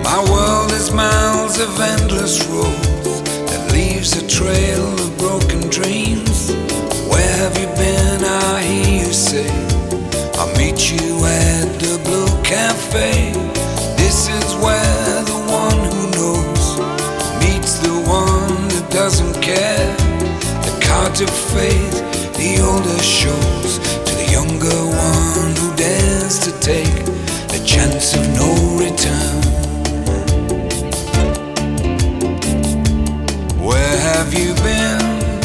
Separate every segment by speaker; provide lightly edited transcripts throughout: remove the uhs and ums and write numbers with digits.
Speaker 1: My world is miles of endless roads that leaves a trail of broken dreams. Where have you been? I hear you say, I'll meet you at the Blue Cafe. This is where the one who knows meets the one that doesn't care. The cards of fate, the older shows to the younger one who dares to take the chance of no return. Where have you been?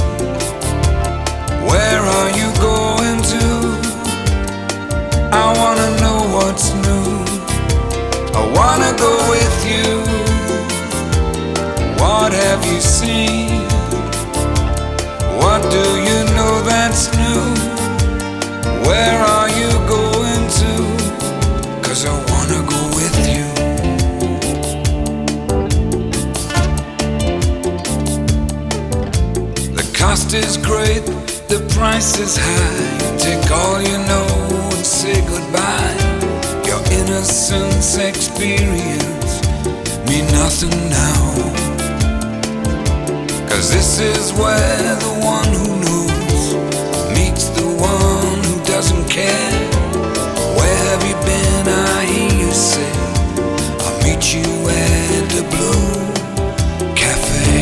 Speaker 1: Where are you going to? I wanna know what's new. I wanna go with you. What have you seen? What do you know that's new? Where are you going to? 'Cause I wanna go with you. The cost is great, the price is high. Take all you know and say goodbye. Your innocence experience mean nothing now. 'Cause this is where the one who knows meets the one who doesn't care. Where have you been? I hear you say, I'll meet you at the Blue Cafe.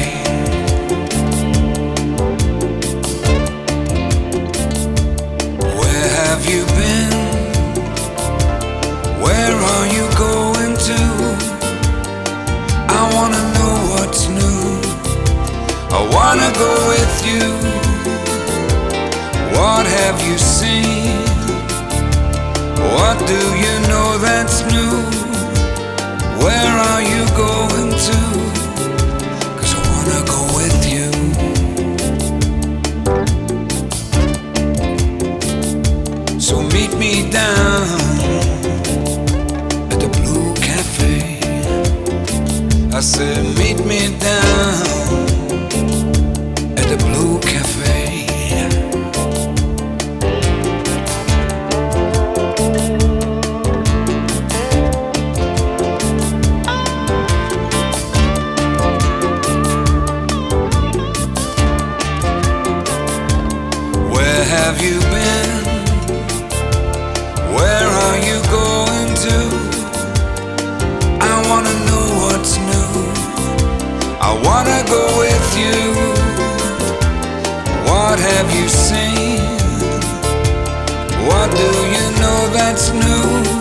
Speaker 1: Where have you been? Where are you going to? I wanna know what's new. I wanna go with you. What have you seen? What do you know that's new? Where are you going to? 'Cause I wanna go with you. So meet me down at the Blue Cafe. I said meet me down at the Blue Cafe. Where have you been? Where are you going to? I wanna know what's new. I wanna go with you. What have you seen? What do you know that's new?